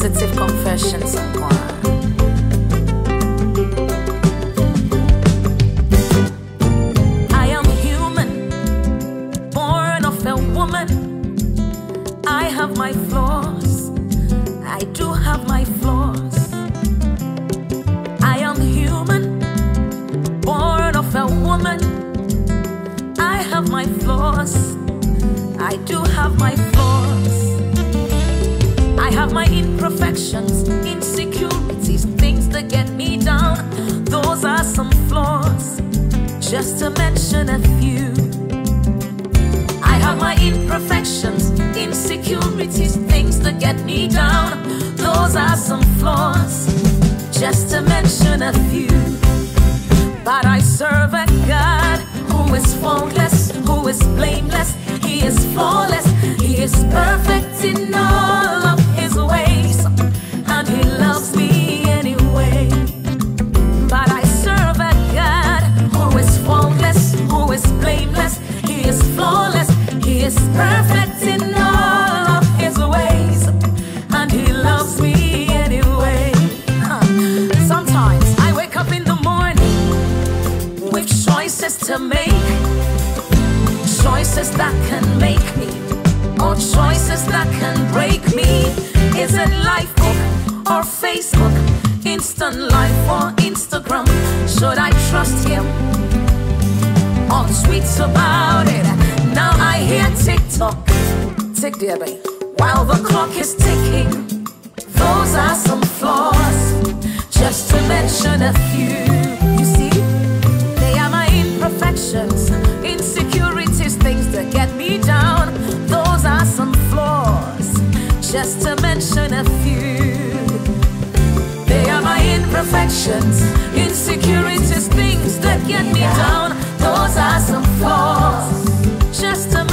Positive confessions. I am human, born of a woman. I have my flaws. I do have my flaws. I am human, born of a woman. I have my flaws. I do have my flaws. I have my imperfections, insecurities, things that get me down. Those are some flaws, just to mention a few. I have my imperfections, insecurities, things that get me down. Those are some flaws, just to mention a few. But I serve a God who is faultless, who is blameless. He is flawless, He is perfect in all of His ways, and He loves me anyway. But I serve a God who is faultless, who is blameless. He is flawless, He is perfect in all of His ways, and He loves me anyway. Sometimes I wake up in the morning with choices to make. Choices that can make me, or choices that can break me. Is it Lifebook or Facebook, Instant Life or Instagram? Should I trust Him or tweets about it? Now I hear TikTok, tick dear babe, while the clock is ticking. Those are some flaws, just to mention a few. You see, they are my imperfections, insecurities, things that get me down. Those are some flaws, just to mention a few. They are my imperfections, insecurities, things that get me down. Those are some flaws, just to